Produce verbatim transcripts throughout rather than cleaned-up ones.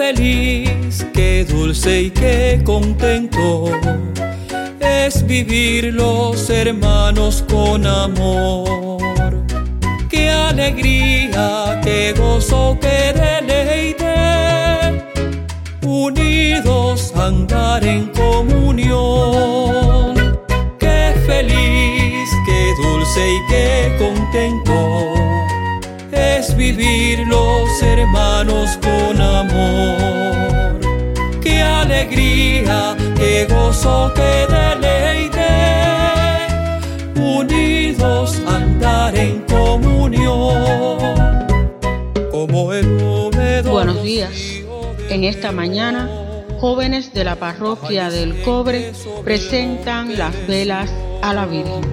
feliz, qué dulce y qué contento es vivir los hermanos con amor. Qué alegría, qué gozo, qué deleite, unidos andar en comunión. Qué feliz, qué dulce y qué contento es vivir los hermanos con amor. Qué alegría, qué gozo, qué deleite, unidos andar en comunión. Como el húmedo. Buenos días. En esta mañana, jóvenes de la parroquia del Cobre presentan las velas a la Virgen.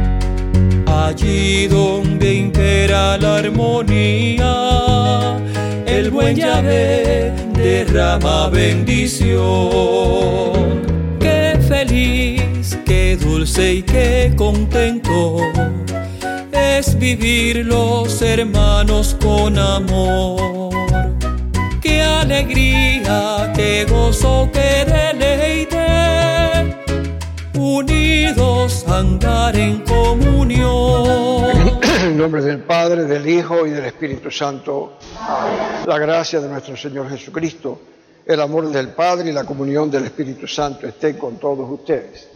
Allí donde impera la armonía, el buen Yahvé derrama bendición. Qué feliz, qué dulce y qué contento es vivir los hermanos con amor. Qué alegría, qué gozo, qué deleite, unidos andar en comunión. En nombre del Padre, del Hijo y del Espíritu Santo. La gracia de nuestro Señor Jesucristo, el amor del Padre y la comunión del Espíritu Santo estén con todos ustedes.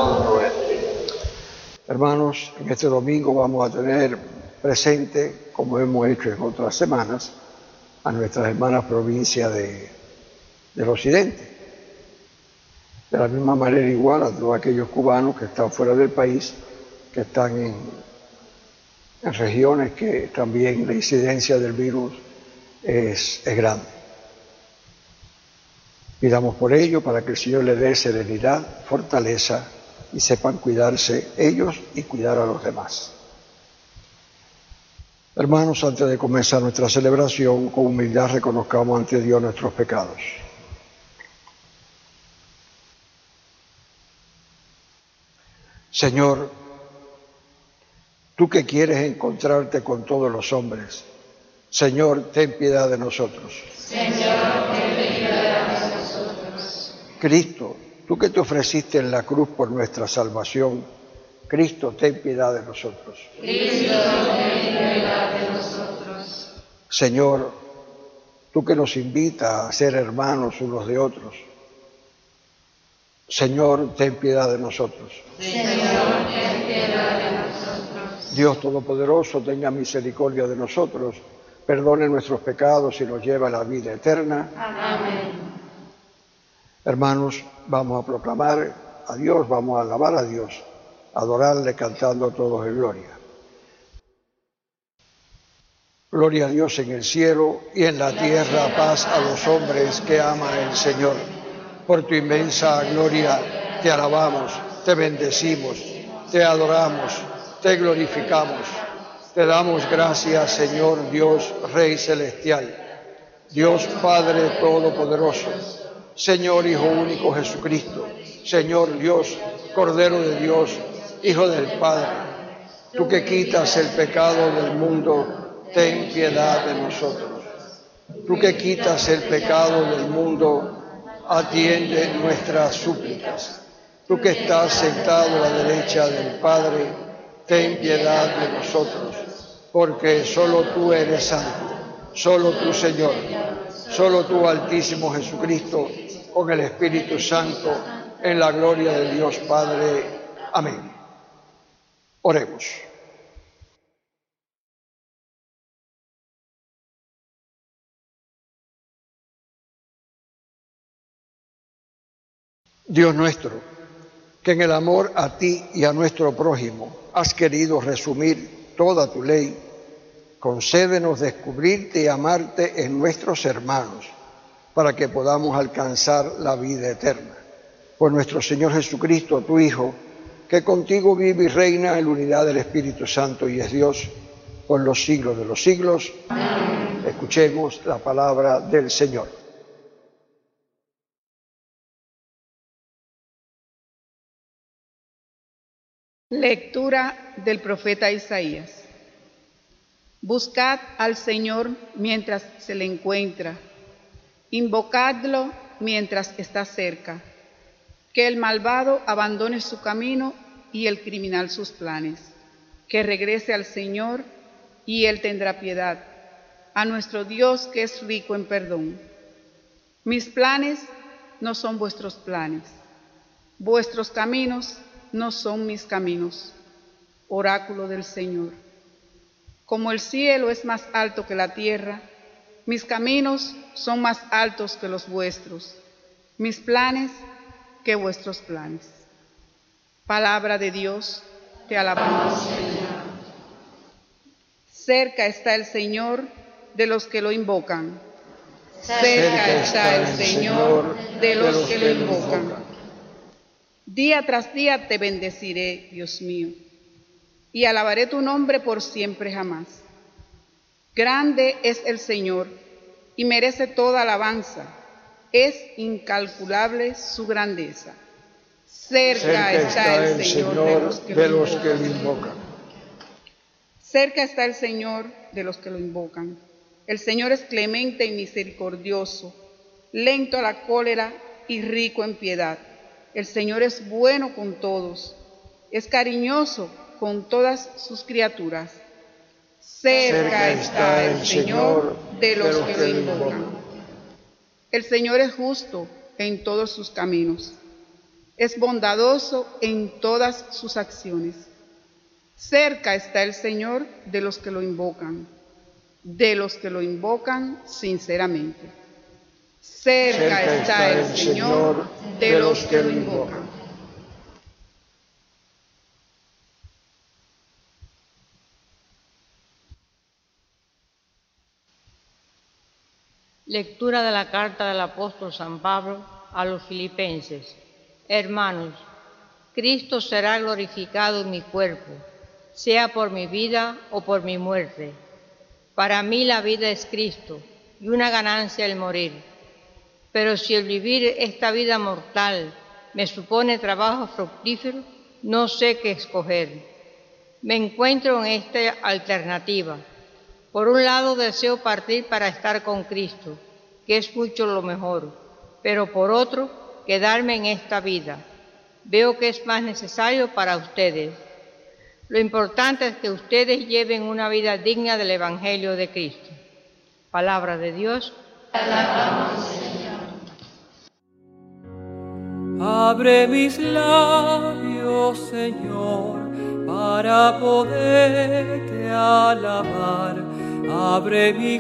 Hermanos, en este domingo vamos a tener presente, como hemos hecho en otras semanas, a nuestras hermanas provincias de, del occidente. De la misma manera igual a todos aquellos cubanos que están fuera del país, que están en, en regiones que también la incidencia del virus es, es grande. Pidamos por ello para que el Señor les dé serenidad, fortaleza y sepan cuidarse ellos y cuidar a los demás. Hermanos, antes de comenzar nuestra celebración, con humildad reconozcamos ante Dios nuestros pecados. Señor, tú que quieres encontrarte con todos los hombres, Señor, ten piedad de nosotros. Señor, ten piedad de nosotros. Cristo, tú que te ofreciste en la cruz por nuestra salvación, Cristo, ten piedad de nosotros. Cristo, ten piedad de nosotros. Señor, tú que nos invitas a ser hermanos unos de otros, Señor, ten piedad de nosotros. Señor, ten piedad de nosotros. Dios Todopoderoso, tenga misericordia de nosotros, perdone nuestros pecados y nos lleve a la vida eterna. Amén. Hermanos, vamos a proclamar a Dios, vamos a alabar a Dios, adorarle cantando todos en gloria. Gloria a Dios en el cielo y en la tierra paz a los hombres que aman el Señor. Por tu inmensa gloria te alabamos, te bendecimos, te adoramos, te glorificamos. Te damos gracias, Señor Dios, Rey Celestial, Dios Padre Todopoderoso, Señor Hijo único Jesucristo, Señor Dios, Cordero de Dios, Hijo del Padre. Tú que quitas el pecado del mundo, ten piedad de nosotros. Tú que quitas el pecado del mundo, atiende nuestras súplicas. Tú que estás sentado a la derecha del Padre, ten piedad de nosotros, porque solo tú eres santo, solo tú, Señor, solo tú, Altísimo Jesucristo, con el Espíritu Santo, en la gloria de Dios Padre. Amén. Oremos. Dios nuestro, que en el amor a ti y a nuestro prójimo has querido resumir toda tu ley, concédenos descubrirte y amarte en nuestros hermanos, para que podamos alcanzar la vida eterna. Por nuestro Señor Jesucristo, tu Hijo, que contigo vive y reina en la unidad del Espíritu Santo y es Dios por los siglos de los siglos. Amén. Escuchemos la palabra del Señor. Lectura del profeta Isaías. Buscad al Señor mientras se le encuentra. Invocadlo mientras está cerca, que el malvado abandone su camino y el criminal sus planes, que regrese al Señor y Él tendrá piedad, a nuestro Dios que es rico en perdón. Mis planes no son vuestros planes, vuestros caminos no son mis caminos. Oráculo del Señor. Como el cielo es más alto que la tierra, mis caminos son más altos que los vuestros, mis planes que vuestros planes. Palabra de Dios, te alabamos, Señor. Cerca está el Señor de los que lo invocan. Cerca está el Señor de los que lo invocan. Día tras día te bendeciré, Dios mío, y alabaré tu nombre por siempre jamás. Grande es el Señor y merece toda alabanza. Es incalculable su grandeza. Cerca, Cerca está, está el Señor, Señor de los que, de los que lo invocan. Cerca está el Señor de los que lo invocan. El Señor es clemente y misericordioso, lento a la cólera y rico en piedad. El Señor es bueno con todos, es cariñoso con todas sus criaturas. Cerca, Cerca está el Señor de los, de los que, que lo invocan. El Señor es justo en todos sus caminos, es bondadoso en todas sus acciones. Cerca está el Señor de los que lo invocan, de los que lo invocan sinceramente. Cerca, Cerca está, está el Señor de, de los que lo invocan. Lectura de la carta del apóstol San Pablo a los filipenses. Hermanos, Cristo será glorificado en mi cuerpo, sea por mi vida o por mi muerte. Para mí la vida es Cristo y una ganancia el morir. Pero si el vivir esta vida mortal me supone trabajo fructífero, no sé qué escoger. Me encuentro en esta alternativa. Por un lado deseo partir para estar con Cristo, que es mucho lo mejor, pero por otro, quedarme en esta vida. Veo que es más necesario para ustedes. Lo importante es que ustedes lleven una vida digna del Evangelio de Cristo. Palabra de Dios. Alabamos, Señor. Abre mis labios, Señor, para poderte alabar. Abre mi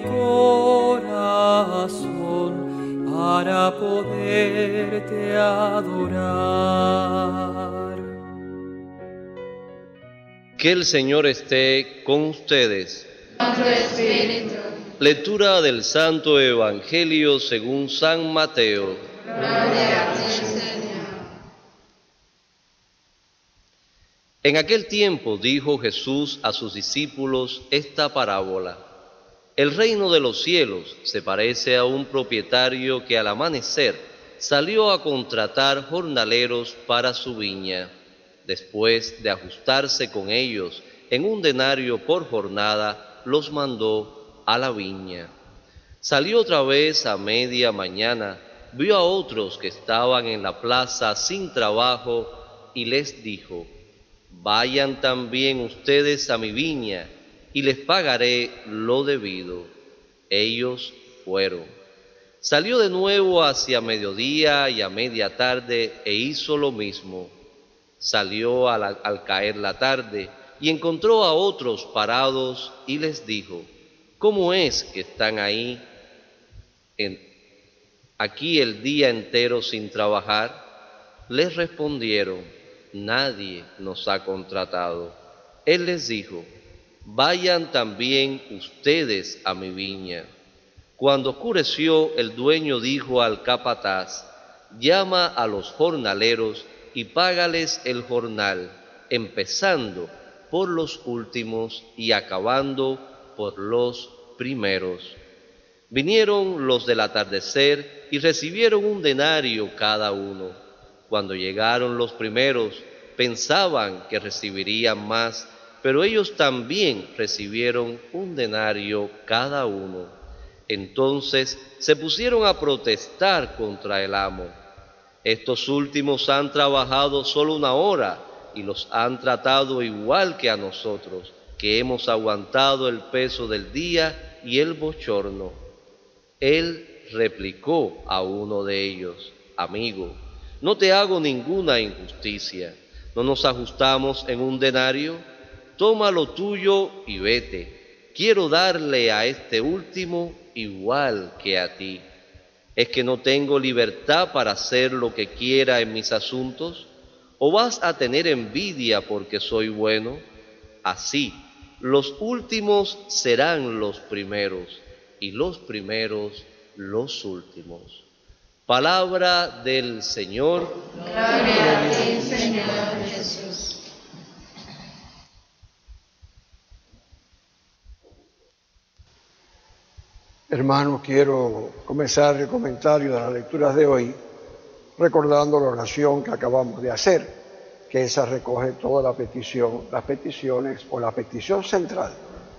corazón para poderte adorar. Que el Señor esté con ustedes. Con tu espíritu. Lectura del Santo Evangelio según San Mateo. Gloria a ti, Señor. En aquel tiempo dijo Jesús a sus discípulos esta parábola. El reino de los cielos se parece a un propietario que al amanecer salió a contratar jornaleros para su viña. Después de ajustarse con ellos en un denario por jornada, los mandó a la viña. Salió otra vez a media mañana, vio a otros que estaban en la plaza sin trabajo y les dijo: vayan también ustedes a mi viña y les pagaré lo debido. Ellos fueron. Salió de nuevo hacia mediodía y a media tarde e hizo lo mismo. Salió al, al caer la tarde y encontró a otros parados y les dijo: ¿cómo es que están ahí en, aquí el día entero sin trabajar? Les respondieron: nadie nos ha contratado. Él les dijo: vayan también ustedes a mi viña. Cuando oscureció, el dueño dijo al capataz: llama a los jornaleros y págales el jornal, empezando por los últimos y acabando por los primeros. Vinieron los del atardecer y recibieron un denario cada uno. Cuando llegaron los primeros, pensaban que recibirían más, pero ellos también recibieron un denario cada uno. Entonces se pusieron a protestar contra el amo. Estos últimos han trabajado solo una hora y los han tratado igual que a nosotros, que hemos aguantado el peso del día y el bochorno. Él replicó a uno de ellos: amigo, no te hago ninguna injusticia. ¿No nos ajustamos en un denario? Toma lo tuyo y vete. Quiero darle a este último igual que a ti. ¿Es que no tengo libertad para hacer lo que quiera en mis asuntos? ¿O vas a tener envidia porque soy bueno? Así, los últimos serán los primeros, y los primeros los últimos. Palabra del Señor. Gloria a ti, Señor Jesús. Hermanos, quiero comenzar el comentario de las lecturas de hoy recordando la oración que acabamos de hacer, que esa recoge toda la petición, las peticiones o la petición central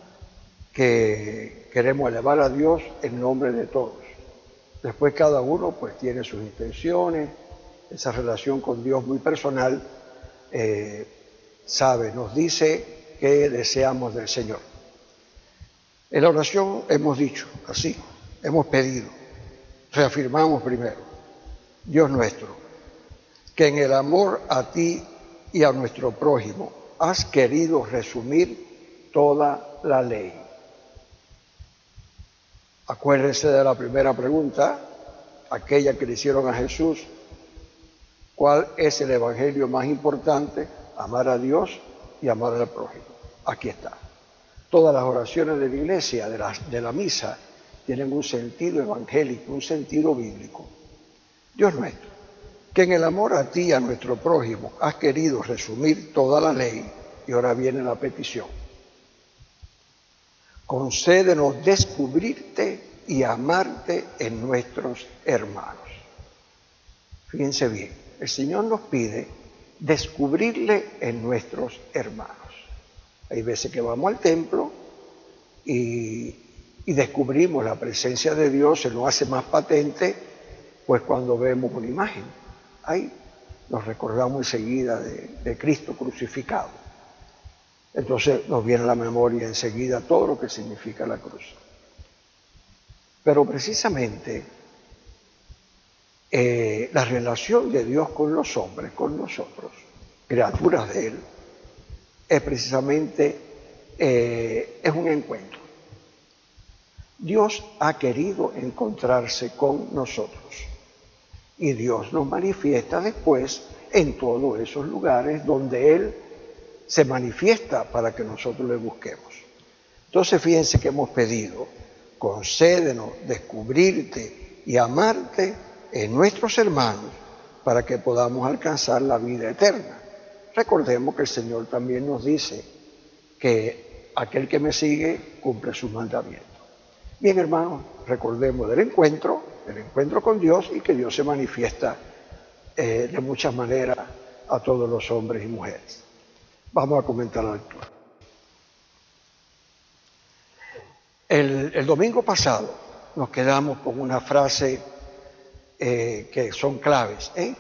que queremos elevar a Dios en nombre de todos. Después cada uno pues tiene sus intenciones, esa relación con Dios muy personal, eh, sabe, nos dice qué deseamos del Señor. En la oración hemos dicho así, hemos pedido, reafirmamos primero: Dios nuestro, que en el amor a ti y a nuestro prójimo has querido resumir toda la ley. Acuérdense de la primera pregunta, aquella que le hicieron a Jesús: ¿cuál es el evangelio más importante? Amar a Dios y amar al prójimo. Aquí está. Todas las oraciones de la iglesia, de la, de la misa, tienen un sentido evangélico, un sentido bíblico. Dios nuestro, que en el amor a ti y a nuestro prójimo has querido resumir toda la ley, y ahora viene la petición. Concédenos descubrirte y amarte en nuestros hermanos. Fíjense bien, el Señor nos pide descubrirle en nuestros hermanos. Hay veces que vamos al templo y, y descubrimos la presencia de Dios, se nos hace más patente, pues cuando vemos una imagen. Ahí nos recordamos enseguida de, de Cristo crucificado. Entonces nos viene a la memoria enseguida todo lo que significa la cruz. Pero precisamente eh, la relación de Dios con los hombres, con nosotros, criaturas de Él, es precisamente eh, es un encuentro. Dios ha querido encontrarse con nosotros y Dios nos manifiesta después en todos esos lugares donde Él se manifiesta para que nosotros le busquemos. Entonces fíjense que hemos pedido: concédenos descubrirte y amarte en nuestros hermanos para que podamos alcanzar la vida eterna. Recordemos que el Señor también nos dice que aquel que me sigue cumple sus mandamientos. Bien, hermanos, recordemos del encuentro, del encuentro con Dios, y que Dios se manifiesta eh, de muchas maneras a todos los hombres y mujeres. Vamos a comentar la lectura. El, el domingo pasado nos quedamos con una frase eh, que son claves, ¿eh?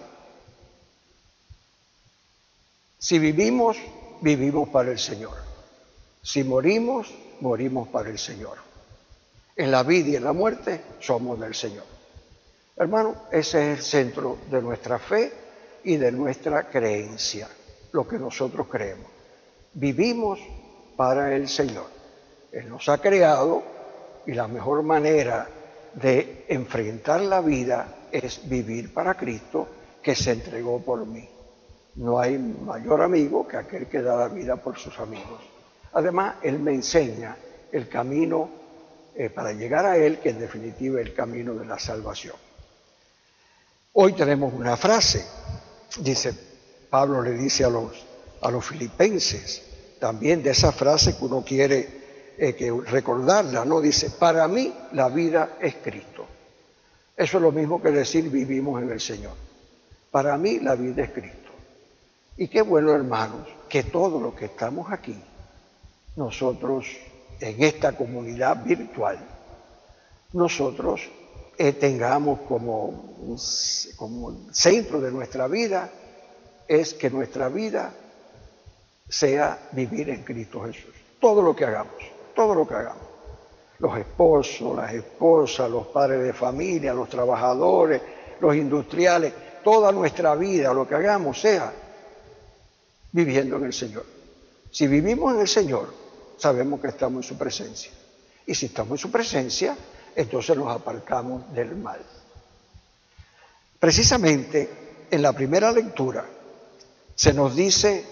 Si vivimos, vivimos para el Señor. Si morimos, morimos para el Señor. En la vida y en la muerte somos del Señor. Hermano, ese es el centro de nuestra fe y de nuestra creencia, lo que nosotros creemos. Vivimos para el Señor. Él nos ha creado y la mejor manera de enfrentar la vida es vivir para Cristo, que se entregó por mí. No hay mayor amigo que aquel que da la vida por sus amigos. Además, Él me enseña el camino eh, para llegar a Él, que en definitiva es el camino de la salvación. Hoy tenemos una frase, dice, Pablo le dice a los, a los filipenses, también de esa frase que uno quiere eh, que recordarla, ¿no? Dice: para mí la vida es Cristo. Eso es lo mismo que decir vivimos en el Señor. Para mí la vida es Cristo. Y qué bueno, hermanos, que todos los que estamos aquí, nosotros en esta comunidad virtual, nosotros eh, tengamos como, como centro de nuestra vida, es que nuestra vida sea vivir en Cristo Jesús. Todo lo que hagamos, todo lo que hagamos. Los esposos, las esposas, los padres de familia, los trabajadores, los industriales, toda nuestra vida, lo que hagamos sea viviendo en el Señor. Si vivimos en el Señor, sabemos que estamos en su presencia. Y si estamos en su presencia, entonces nos apartamos del mal. Precisamente en la primera lectura se nos dice,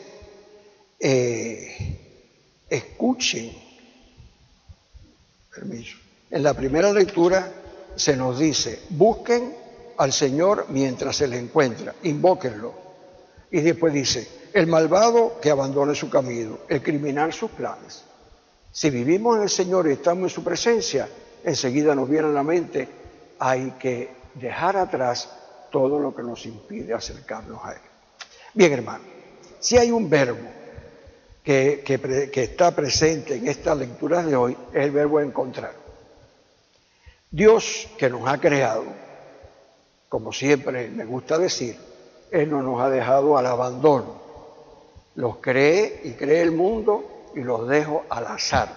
eh, escuchen, permiso, en la primera lectura se nos dice, busquen al Señor mientras se le encuentra, invóquenlo. Y después dice, el malvado que abandone su camino, el criminal sus planes. Si vivimos en el Señor y estamos en su presencia, enseguida nos viene a la mente, hay que dejar atrás todo lo que nos impide acercarnos a Él. Bien, hermano, si hay un verbo que, que, que está presente en esta lectura de hoy, es el verbo encontrar. Dios que nos ha creado, como siempre me gusta decir, Él no nos ha dejado al abandono. Los cree y cree el mundo y los dejo al azar,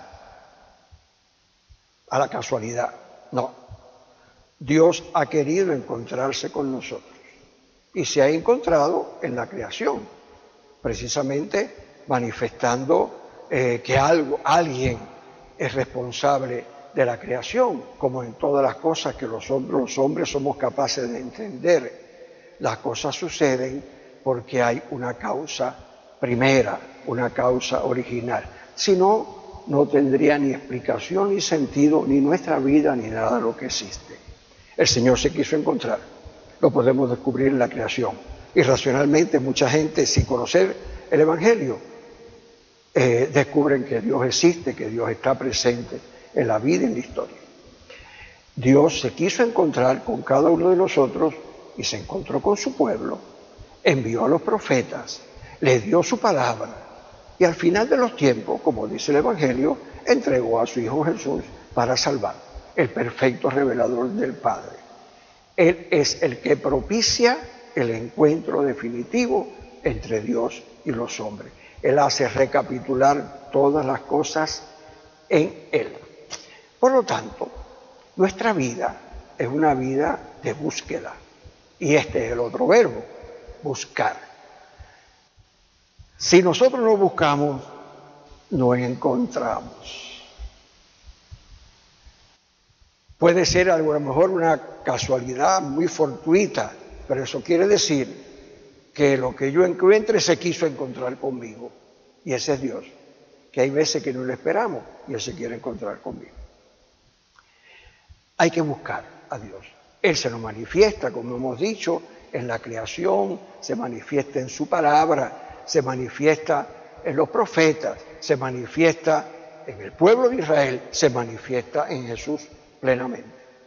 a la casualidad. No, Dios ha querido encontrarse con nosotros y se ha encontrado en la creación, precisamente manifestando eh, que algo, alguien es responsable de la creación, como en todas las cosas que los hombres, los hombres somos capaces de entender. Las cosas suceden porque hay una causa primera, una causa original. Si no, no tendría ni explicación, ni sentido, ni nuestra vida, ni nada de lo que existe. El Señor se quiso encontrar, lo podemos descubrir en la creación. Y racionalmente mucha gente, sin conocer el Evangelio, eh, descubren que Dios existe, que Dios está presente en la vida y en la historia. Dios se quiso encontrar con cada uno de nosotros y se encontró con su pueblo, envió a los profetas, les dio su palabra y al final de los tiempos, como dice el Evangelio, entregó a su Hijo Jesús para salvar, el perfecto revelador del Padre. Él es el que propicia el encuentro definitivo entre Dios y los hombres. Él hace recapitular todas las cosas en Él. Por lo tanto, nuestra vida es una vida de búsqueda. Y este es el otro verbo, buscar. Si nosotros no buscamos, no encontramos. Puede ser a lo mejor una casualidad muy fortuita, pero eso quiere decir que lo que yo encuentre se quiso encontrar conmigo. Y ese es Dios, que hay veces que no lo esperamos y Él se quiere encontrar conmigo. Hay que buscar a Dios. Él se nos manifiesta, como hemos dicho, en la creación, se manifiesta en su palabra, se manifiesta en los profetas, se manifiesta en el pueblo de Israel, se manifiesta en Jesús plenamente.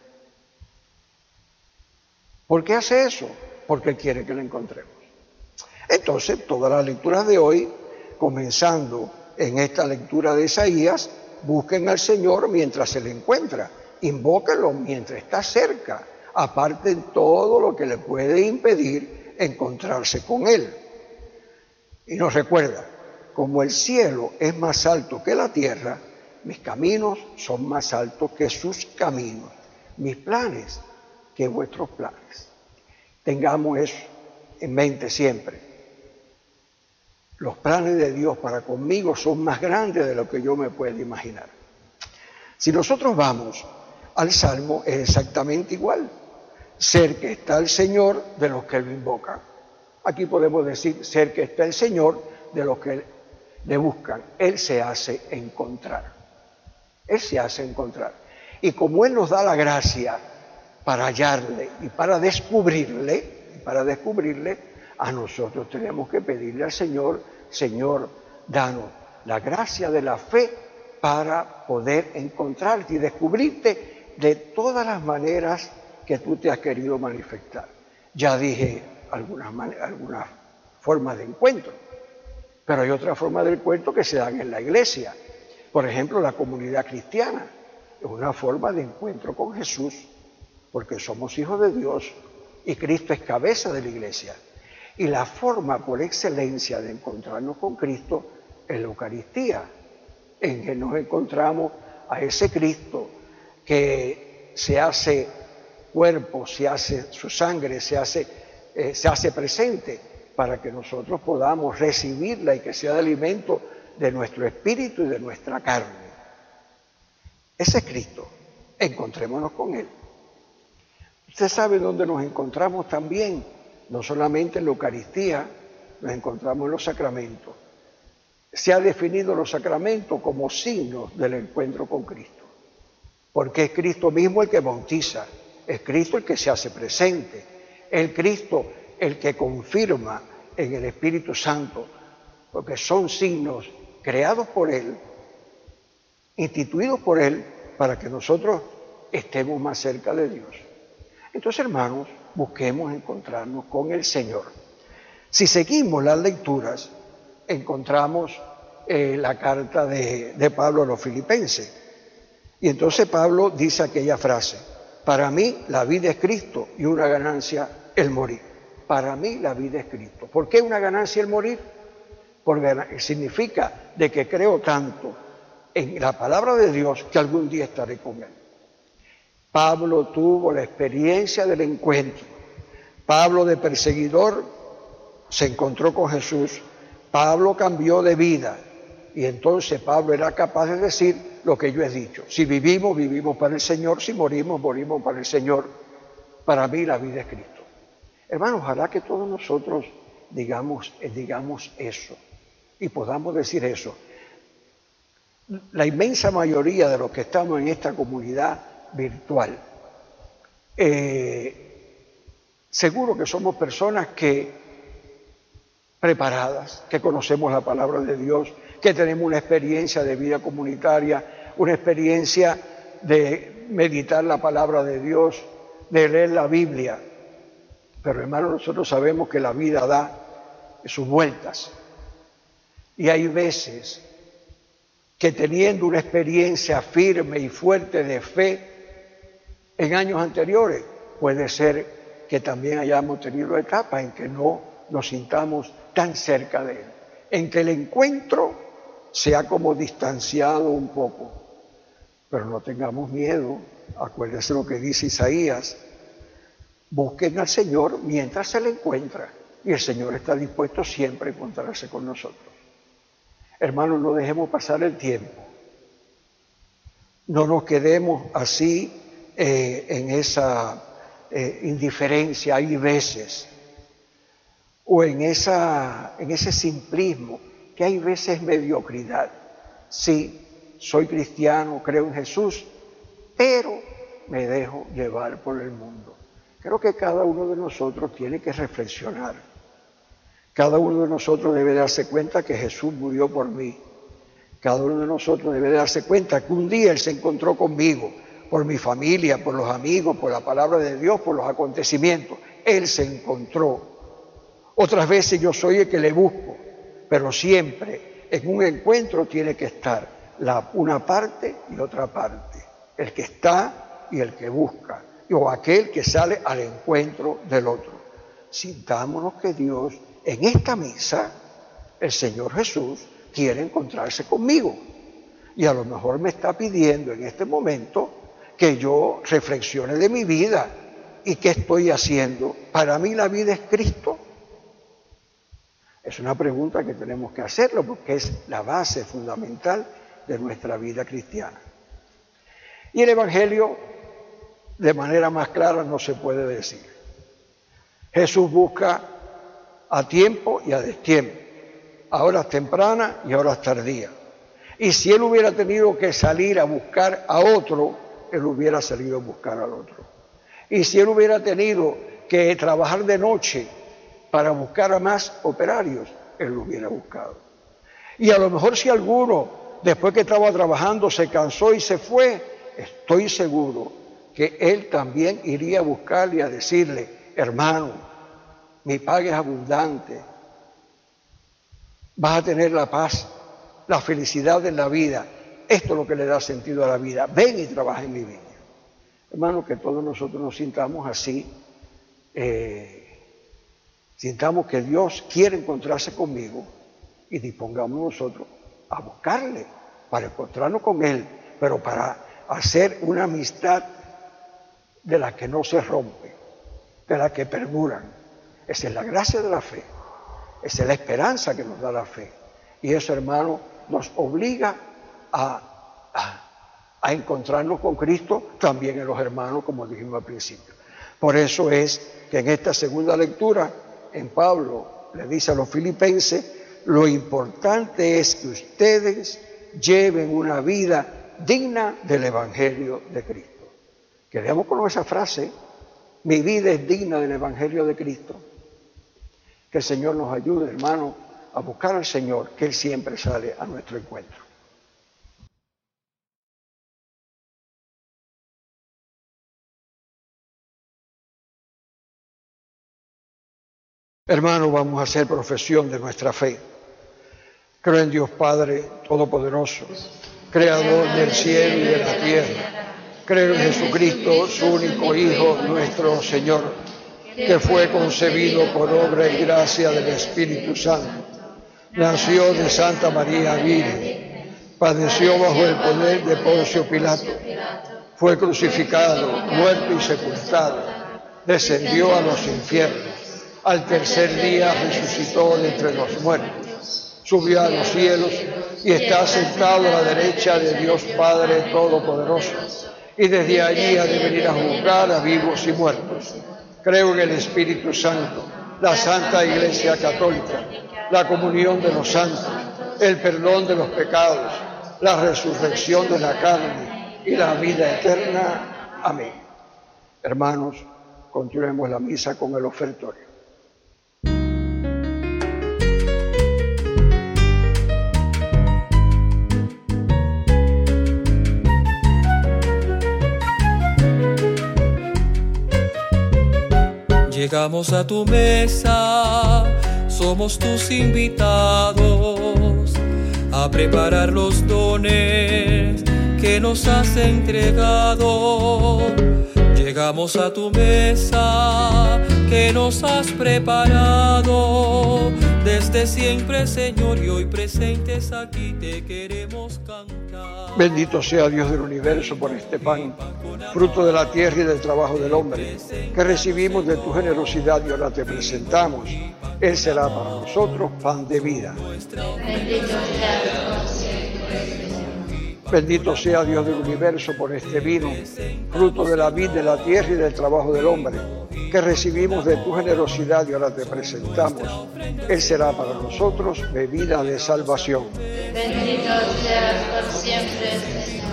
¿Por qué hace eso? Porque Él quiere que lo encontremos. Entonces, todas las lecturas de hoy, comenzando en esta lectura de Isaías, busquen al Señor mientras se le encuentra, invóquenlo mientras está cerca, aparten todo lo que le puede impedir encontrarse con Él. Y nos recuerda, como el cielo es más alto que la tierra, mis caminos son más altos que sus caminos, mis planes que vuestros planes. Tengamos eso en mente siempre. Los planes de Dios para conmigo son más grandes de lo que yo me puedo imaginar. Si nosotros vamos al Salmo, es exactamente igual. Cerca está el Señor de los que lo invocan. Aquí podemos decir, cerca está el Señor de los que le buscan. Él se hace encontrar. Él se hace encontrar. Y como Él nos da la gracia para hallarle y para descubrirle, y para descubrirle, a nosotros tenemos que pedirle al Señor, Señor, danos la gracia de la fe para poder encontrarte y descubrirte de todas las maneras que tú te has querido manifestar. Ya dije algunas, algunas formas de encuentro, pero hay otras formas de encuentro que se dan en la iglesia. Por ejemplo, la comunidad cristiana. es una forma de encuentro con Jesús, porque somos hijos de Dios y Cristo es cabeza de la iglesia. Y la forma por excelencia de encontrarnos con Cristo es la Eucaristía, en que nos encontramos a ese Cristo que se hace cuerpo, se hace su sangre, se hace, eh, se hace presente para que nosotros podamos recibirla y que sea de alimento de nuestro espíritu y de nuestra carne. Ese es Cristo, encontrémonos con Él. Usted sabe dónde nos encontramos también, no solamente en la Eucaristía, nos encontramos en los sacramentos. Se ha definido los sacramentos como signos del encuentro con Cristo, porque es Cristo mismo el que bautiza, es Cristo el que se hace presente, es Cristo el que confirma en el Espíritu Santo, porque son signos creados por Él, instituidos por Él, para que nosotros estemos más cerca de Dios. Entonces, hermanos, busquemos encontrarnos con el Señor. Si seguimos las lecturas, encontramos eh, la carta de, de Pablo a los Filipenses. Y entonces Pablo dice aquella frase: para mí la vida es Cristo y una ganancia el morir. Para mí la vida es Cristo. ¿Por qué una ganancia el morir? Porque significa de que creo tanto en la palabra de Dios que algún día estaré con Él. Pablo tuvo la experiencia del encuentro. Pablo, de perseguidor, se encontró con Jesús. Pablo cambió de vida y entonces Pablo era capaz de decir lo que yo he dicho: si vivimos, vivimos para el Señor; si morimos, morimos para el Señor. Para mí la vida es Cristo. Hermanos, ojalá que todos nosotros digamos, digamos eso y podamos decir eso. La inmensa mayoría de los que estamos en esta comunidad virtual, eh, seguro que somos personas que preparadas, que conocemos la palabra de Dios, que tenemos una experiencia de vida comunitaria, una experiencia de meditar la palabra de Dios, de leer la Biblia. Pero, hermanos, nosotros sabemos que la vida da sus vueltas. Y hay veces que, teniendo una experiencia firme y fuerte de fe en años anteriores, puede ser que también hayamos tenido etapas en que no nos sintamos tan cerca de Él, en que el encuentro se ha como distanciado un poco. Pero no tengamos miedo, acuérdense lo que dice Isaías: busquen al Señor mientras se le encuentra, y el Señor está dispuesto siempre a encontrarse con nosotros. Hermanos, no dejemos pasar el tiempo, no nos quedemos así eh, en esa eh, indiferencia, hay veces, o en, esa, en ese simplismo, que hay veces mediocridad. Sí, soy cristiano, creo en Jesús, pero me dejo llevar por el mundo. Creo que cada uno de nosotros tiene que reflexionar. Cada uno de nosotros debe darse cuenta que Jesús murió por mí. Cada uno de nosotros debe darse cuenta que un día Él se encontró conmigo, por mi familia, por los amigos, por la palabra de Dios, por los acontecimientos. Él se encontró. Otras veces yo soy el que le busco, pero siempre en un encuentro tiene que estar la, una parte y otra parte. El que está y el que busca, o aquel que sale al encuentro del otro. Sintámonos que Dios, en esta misa, el Señor Jesús quiere encontrarse conmigo. Y a lo mejor me está pidiendo en este momento que yo reflexione de mi vida y qué estoy haciendo. ¿Para mí la vida es Cristo? Es una pregunta que tenemos que hacerlo porque es la base fundamental de nuestra vida cristiana. Y el Evangelio, de manera más clara, no se puede decir. Jesús busca a tiempo y a destiempo, a horas tempranas y a horas tardías. Y si Él hubiera tenido que salir a buscar a otro, Él hubiera salido a buscar al otro. Y si Él hubiera tenido que trabajar de noche para buscar a más operarios, Él lo hubiera buscado. Y a lo mejor si alguno, después que estaba trabajando, se cansó y se fue, estoy seguro que Él también iría a buscarle y a decirle: hermano, mi paga es abundante, vas a tener la paz, la felicidad en la vida, esto es lo que le da sentido a la vida. Ven y trabaja en mi viña. Hermano, que todos nosotros nos sintamos así, eh, sintamos que Dios quiere encontrarse conmigo y dispongamos nosotros a buscarle para encontrarnos con Él, pero para hacer una amistad de la que no se rompe, de la que perduran. Esa es la gracia de la fe, esa es la esperanza que nos da la fe. Y eso, hermano, nos obliga a, a, a encontrarnos con Cristo también en los hermanos, como dijimos al principio. Por eso es que en esta segunda lectura, en Pablo le dice a los filipenses, lo importante es que ustedes lleven una vida digna del Evangelio de Cristo. Quedemos con esa frase, mi vida es digna del Evangelio de Cristo. Que el Señor nos ayude, hermano, a buscar al Señor, que Él siempre sale a nuestro encuentro. Hermano, vamos a hacer profesión de nuestra fe. Creo en Dios Padre Todopoderoso, Creador del cielo y de la tierra. Creo en Jesucristo, su único Hijo, nuestro Señor, que fue concebido por obra y gracia del Espíritu Santo. Nació de Santa María Virgen, padeció bajo el poder de Poncio Pilato, fue crucificado, muerto y sepultado, descendió a los infiernos. Al tercer día resucitó de entre los muertos, subió a los cielos y está sentado a la derecha de Dios Padre Todopoderoso. Y desde allí ha de venir a juzgar a vivos y muertos. Creo en el Espíritu Santo, la Santa Iglesia Católica, la comunión de los santos, el perdón de los pecados, la resurrección de la carne y la vida eterna. Amén. Hermanos, continuemos la misa con el ofertorio. Llegamos a tu mesa, somos tus invitados a preparar los dones que nos has entregado. Llegamos a tu mesa que nos has preparado desde siempre, Señor, y hoy presentes aquí te queremos cantar. Bendito sea Dios del universo por este pan, fruto de la tierra y del trabajo del hombre, que recibimos de tu generosidad y ahora te presentamos. Él será para nosotros pan de vida. Bendito seas por siempre. Bendito sea Dios del universo por este vino, fruto de la vid de la tierra y del trabajo del hombre, que recibimos de tu generosidad y ahora te presentamos. Él será para nosotros bebida de salvación. Bendito seas por siempre, Señor.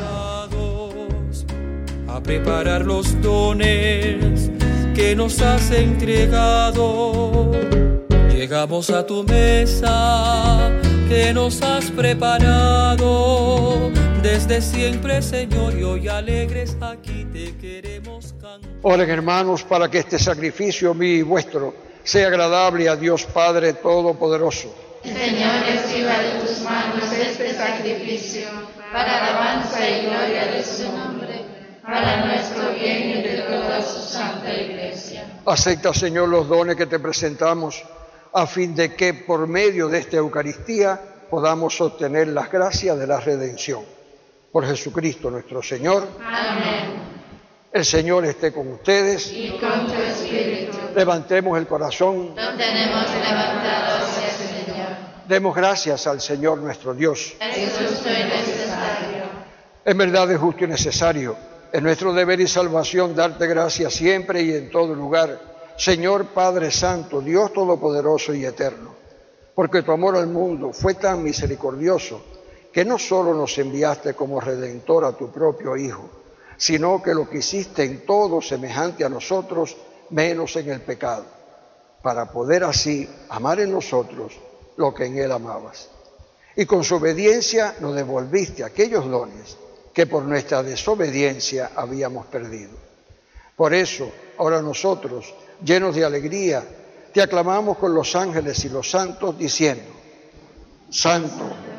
A preparar los dones que nos has entregado. Llegamos a tu mesa que nos has preparado desde siempre, Señor, y hoy alegres aquí te queremos cantar. Oren, hermanos, para que este sacrificio mío y vuestro sea agradable a Dios Padre Todopoderoso. Señor, reciba de tus manos este sacrificio para alabanza y gloria de su nombre, para nuestro bien y de toda su santa Iglesia. Acepta, Señor, los dones que te presentamos, a fin de que por medio de esta Eucaristía podamos obtener las gracias de la redención. Por Jesucristo nuestro Señor. Amén. El Señor esté con ustedes. Y con tu espíritu. Levantemos el corazón. Lo tenemos levantado hacia el Señor. Demos gracias al Señor nuestro Dios. Es justo y necesario. En verdad es justo y necesario. Es nuestro deber y salvación darte gracias siempre y en todo lugar, Señor Padre Santo, Dios Todopoderoso y Eterno, porque tu amor al mundo fue tan misericordioso que no solo nos enviaste como Redentor a tu propio Hijo, sino que lo que hiciste en todo semejante a nosotros, menos en el pecado, para poder así amar en nosotros lo que en Él amabas. Y con su obediencia nos devolviste aquellos dones que por nuestra desobediencia habíamos perdido. Por eso, ahora nosotros, llenos de alegría, te aclamamos con los ángeles y los santos, diciendo: Santo,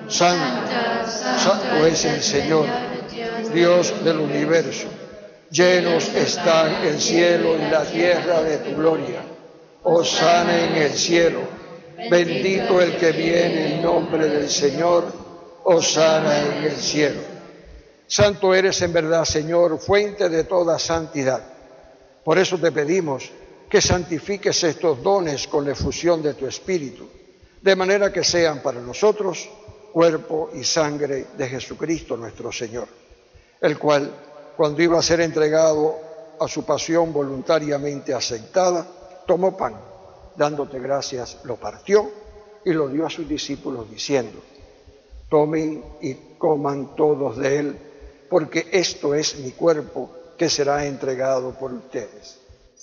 Santo, santo es el Señor, Dios del universo. Llenos están el cielo y la tierra de tu gloria. Hosana en el cielo. Bendito el que viene en nombre del Señor. Hosana en el cielo. Santo eres en verdad, Señor, fuente de toda santidad. Por eso te pedimos que santifiques estos dones con la efusión de tu Espíritu, de manera que sean para nosotros cuerpo y sangre de Jesucristo nuestro Señor, el cual, cuando iba a ser entregado a su pasión voluntariamente aceptada, tomó pan, dándote gracias, lo partió y lo dio a sus discípulos diciendo: tomen y coman todos de él, porque esto es mi cuerpo que será entregado por ustedes.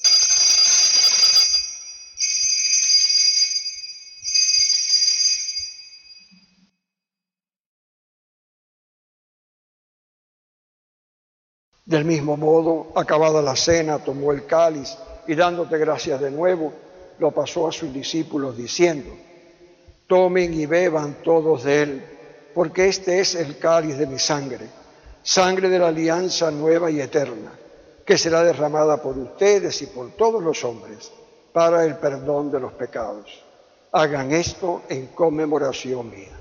Del mismo modo, acabada la cena, tomó el cáliz y dándote gracias de nuevo, lo pasó a sus discípulos diciendo: tomen y beban todos de él, porque este es el cáliz de mi sangre, sangre de la alianza nueva y eterna, que será derramada por ustedes y por todos los hombres para el perdón de los pecados. Hagan esto en conmemoración mía.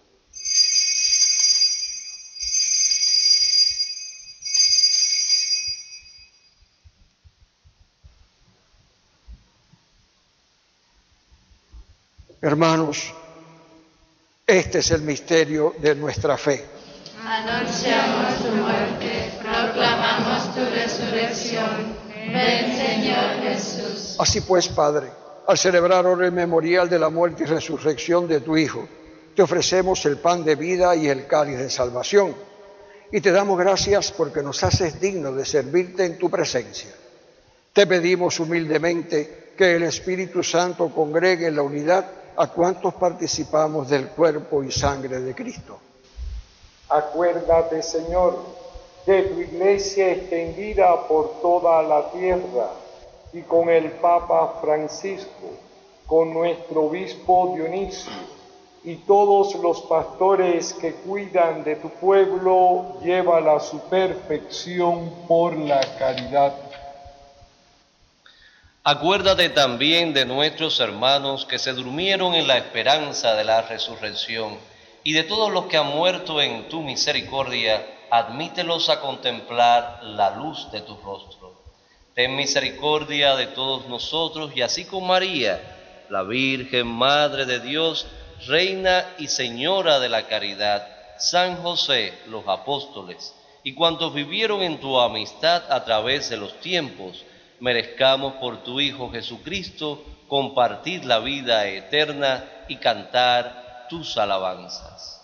Hermanos, este es el misterio de nuestra fe. Anunciamos tu muerte, proclamamos tu resurrección. Ven, Señor Jesús. Así pues, Padre, al celebrar ahora el memorial de la muerte y resurrección de tu Hijo, te ofrecemos el pan de vida y el cáliz de salvación, y te damos gracias porque nos haces dignos de servirte en tu presencia. Te pedimos humildemente que el Espíritu Santo congregue en la unidad a cuantos participamos del cuerpo y sangre de Cristo. Acuérdate, Señor, de tu Iglesia extendida por toda la tierra y con el Papa Francisco, con nuestro obispo Dionisio y todos los pastores que cuidan de tu pueblo, llévala a su perfección por la caridad. Acuérdate también de nuestros hermanos que se durmieron en la esperanza de la resurrección, y de todos los que han muerto en tu misericordia, admítelos a contemplar la luz de tu rostro. Ten misericordia de todos nosotros, y así con María, la Virgen Madre de Dios, Reina y Señora de la caridad, San José, los apóstoles, y cuantos vivieron en tu amistad a través de los tiempos, merezcamos por tu Hijo Jesucristo compartir la vida eterna y cantar tus alabanzas.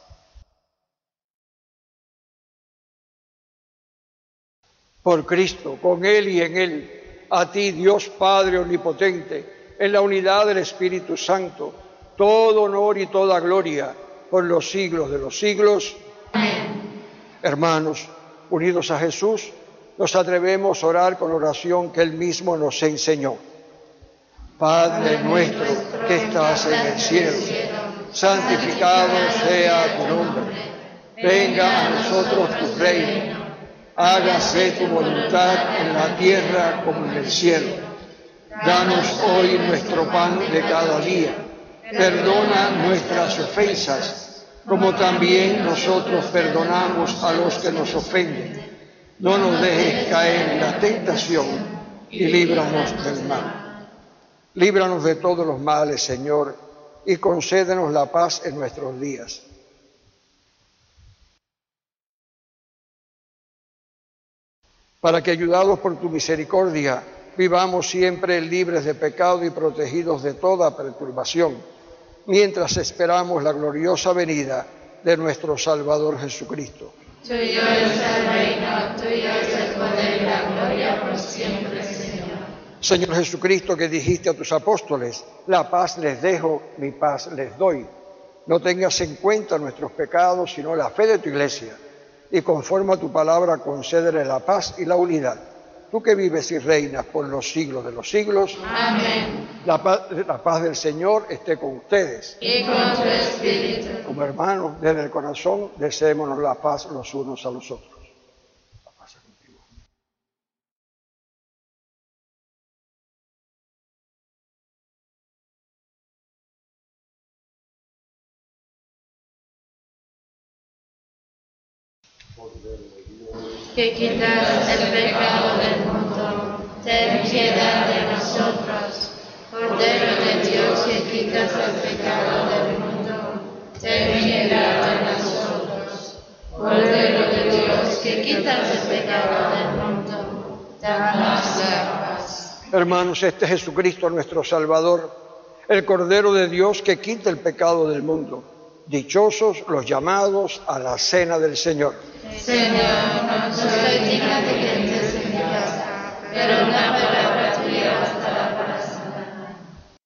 Por Cristo, con Él y en Él, a ti, Dios Padre Omnipotente, en la unidad del Espíritu Santo, todo honor y toda gloria por los siglos de los siglos. Amén. Hermanos, unidos a Jesús, nos atrevemos a orar con oración que Él mismo nos enseñó. Padre nuestro que estás en el cielo, santificado sea tu nombre. Venga a nosotros tu reino. Hágase tu voluntad en la tierra como en el cielo. Danos hoy nuestro pan de cada día. Perdona nuestras ofensas, como también nosotros perdonamos a los que nos ofenden. No nos dejes caer en la tentación y líbranos del mal. Líbranos de todos los males, Señor, y concédenos la paz en nuestros días. Para que, ayudados por tu misericordia, vivamos siempre libres de pecado y protegidos de toda perturbación, mientras esperamos la gloriosa venida de nuestro Salvador Jesucristo. Tuyo es el reino, tuyo es el poder y la gloria por siempre, Señor. Señor Jesucristo, que dijiste a tus apóstoles: la paz les dejo, mi paz les doy. No tengas en cuenta nuestros pecados, sino la fe de tu Iglesia, y conforme a tu palabra concédele la paz y la unidad. tú que vives y reinas por los siglos de los siglos. Amén. La paz, la paz del Señor esté con ustedes. Y con tu espíritu. Como hermanos, desde el corazón, deseémonos la paz los unos a los otros. La paz es contigo. Que quitas el pecado del mundo, ten piedad de nosotros. Cordero de Dios, que quitas el pecado del mundo, ten piedad de nosotros. Cordero de Dios, que quitas el pecado del mundo, danos la paz. Hermanos, este es Jesucristo nuestro Salvador, el Cordero de Dios que quita el pecado del mundo. Dichosos los llamados a la cena del Señor. Señor, no soy digna de que entres en mi casa, pero una palabra tuya bastará para sanarme.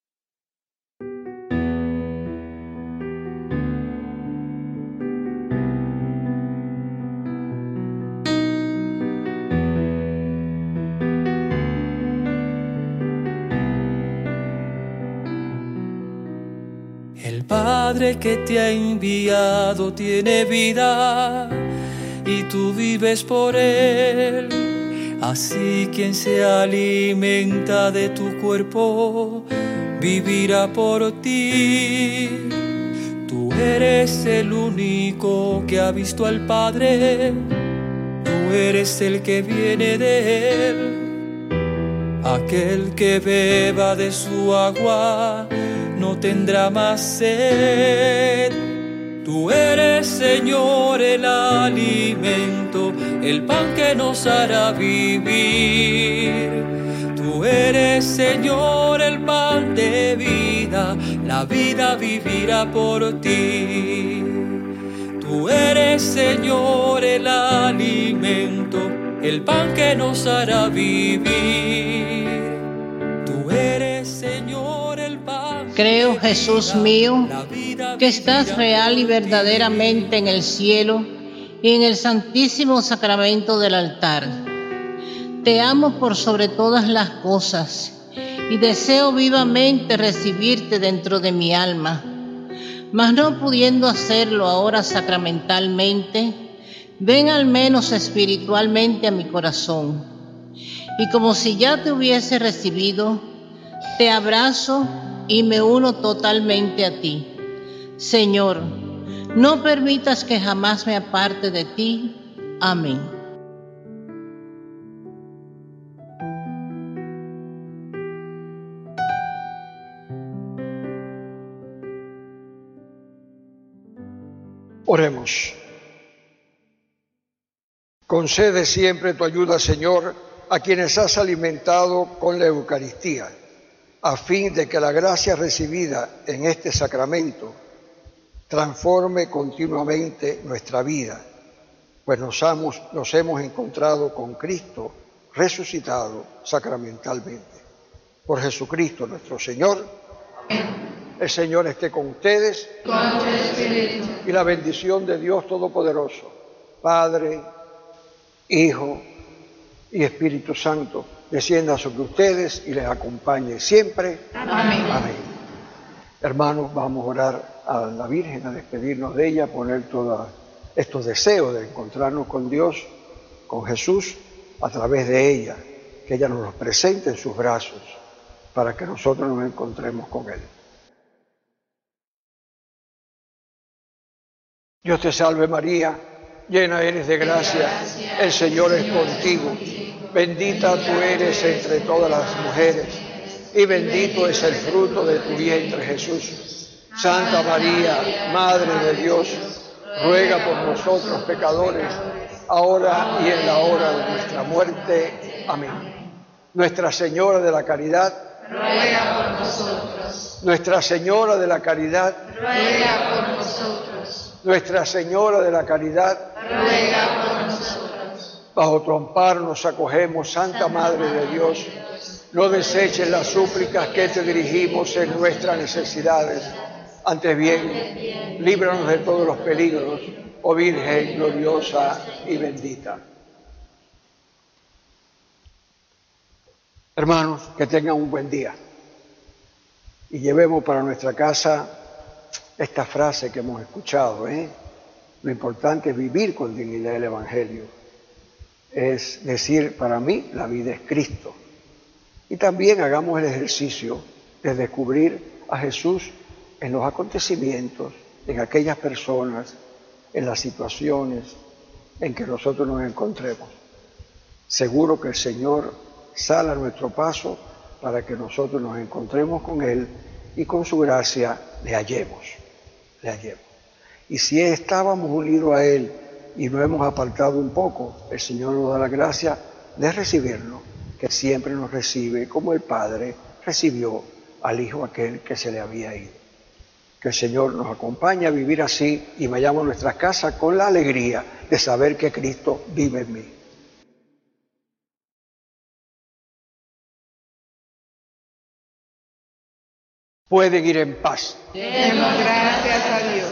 El Padre que te ha enviado tiene vida y tú vives por Él. Así quien se alimenta de tu cuerpo vivirá por ti. Tú eres el único que ha visto al Padre, tú eres el que viene de Él. Aquel que beba de su agua no tendrá más sed. Tú eres, Señor, el alimento, el pan que nos hará vivir. Tú eres, Señor, el pan de vida, la vida vivirá por ti. Tú eres, Señor, el alimento, el pan que nos hará vivir. Tú eres, Señor, el pan. Creo, Jesús mío, que estás real y verdaderamente en el cielo y en el santísimo sacramento del altar. Te amo por sobre todas las cosas y deseo vivamente recibirte dentro de mi alma, mas no pudiendo hacerlo ahora sacramentalmente, ven al menos espiritualmente a mi corazón. Y como si ya te hubiese recibido, te abrazo y me uno totalmente a ti. Señor, no permitas que jamás me aparte de ti. Amén. Oremos. Concede siempre tu ayuda, Señor, a quienes has alimentado con la Eucaristía, a fin de que la gracia recibida en este sacramento transforme continuamente nuestra vida, pues nos hemos, nos hemos encontrado con Cristo resucitado sacramentalmente. Por Jesucristo nuestro Señor. El Señor esté con ustedes. Con tu espíritu. Y la bendición de Dios Todopoderoso, Padre, Hijo y Espíritu Santo, descienda sobre ustedes y les acompañe siempre. Amén. Amén. Hermanos, vamos a orar a la Virgen, a despedirnos de ella, a poner todos estos deseos de encontrarnos con Dios, con Jesús, a través de ella, que ella nos los presente en sus brazos, para que nosotros nos encontremos con Él. Dios te salve María, llena eres de gracia, el Señor es contigo. Bendita tú eres entre todas las mujeres, y bendito es el fruto de tu vientre, Jesús. Santa María, Madre de Dios, ruega por nosotros pecadores, ahora y en la hora de nuestra muerte. Amén. Nuestra Señora de la Caridad, ruega por nosotros. Nuestra Señora de la Caridad, ruega por nosotros. Nuestra Señora de la Caridad, ruega por nosotros. Bajo tu amparo nos acogemos, Santa Madre de Dios. No deseches las súplicas que te dirigimos en nuestras necesidades. Antes bien, líbranos de todos los peligros, oh Virgen gloriosa y bendita. Hermanos, que tengan un buen día y llevemos para nuestra casa esta frase que hemos escuchado, ¿eh? Lo importante es vivir con dignidad el Evangelio. Es decir, para mí la vida es Cristo. Y también hagamos el ejercicio de descubrir a Jesús en los acontecimientos, en aquellas personas, en las situaciones en que nosotros nos encontremos. Seguro que el Señor sale a nuestro paso para que nosotros nos encontremos con Él y con su gracia le hallemos, le hallemos. Y si estábamos unidos a Él y nos hemos apartado un poco, el Señor nos da la gracia de recibirlo, que siempre nos recibe como el Padre recibió al Hijo aquel que se le había ido. Que el Señor nos acompañe a vivir así y vayamos a nuestras casas con la alegría de saber que Cristo vive en mí. Pueden ir en paz. Demos gracias a Dios.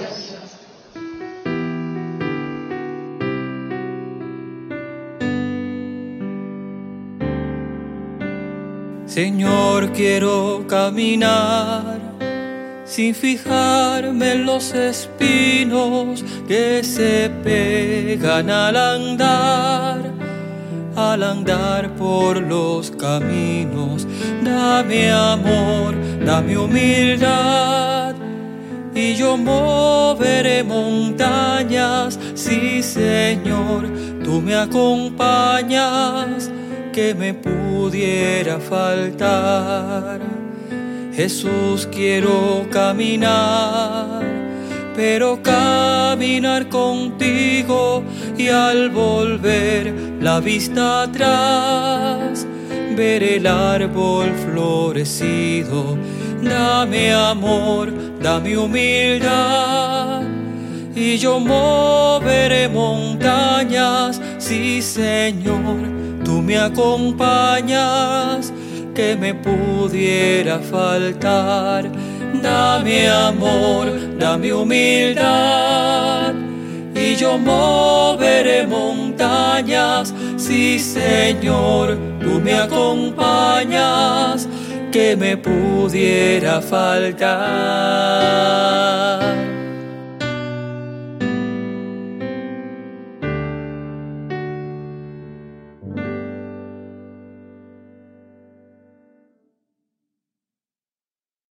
Señor, quiero caminar sin fijarme en los espinos que se pegan al andar, al andar por los caminos. Dame amor, dame humildad, y yo moveré montañas. Sí, Señor, tú me acompañas, que me pudiera faltar. Jesús, quiero caminar, pero caminar contigo, y al volver la vista atrás, ver el árbol florecido. Dame amor, dame humildad, y yo moveré montañas. Sí, Señor, tú me acompañas, que me pudiera faltar. Dame amor, dame humildad, y yo moveré montañas. Sí, Señor, tú me acompañas, que me pudiera faltar.